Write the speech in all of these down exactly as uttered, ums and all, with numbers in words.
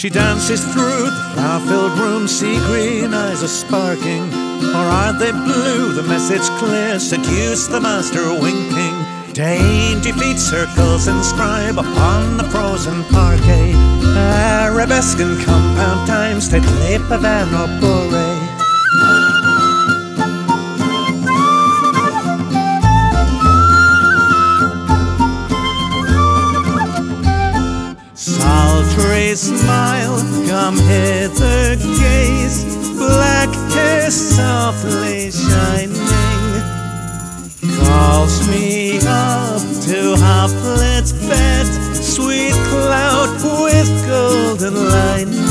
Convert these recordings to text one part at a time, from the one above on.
She dances through the flower-filled room, sea green eyes are sparking. Or are they blue? The message clear, seduce the master winking. Dainty feet circles inscribe upon the frozen parquet. Arabesque and compound times, te pavan or bore. Sultry smile, come hither, gaze. Black hair softly shining calls me up to Hoplet's bed. Sweet cloud with golden lining.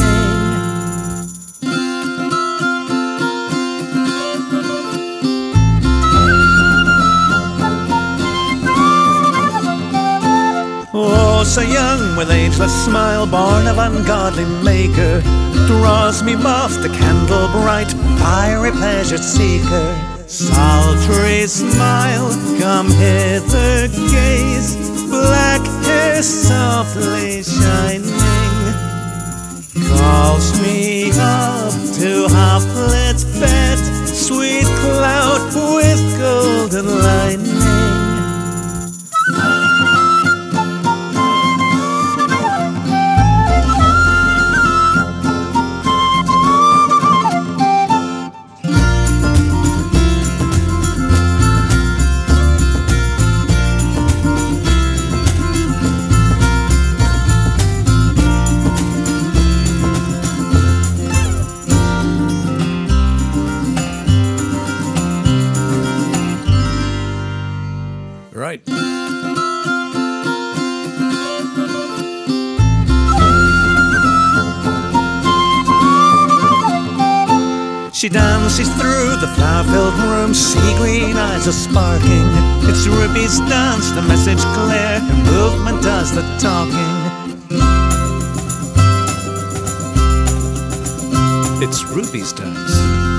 Oh, so young with ageless smile, born of ungodly maker, draws me moth, the candle bright, fiery pleasure seeker. Sultry smile, come hither, gaze. Black hair softly shining calls me up to Hoplet's bed. Sweet cloud with golden lining. Right. She dances through the flower-filled room, sea green eyes are sparking. It's Ruby's dance, the message clear, her movement does the talking. It's Ruby's dance.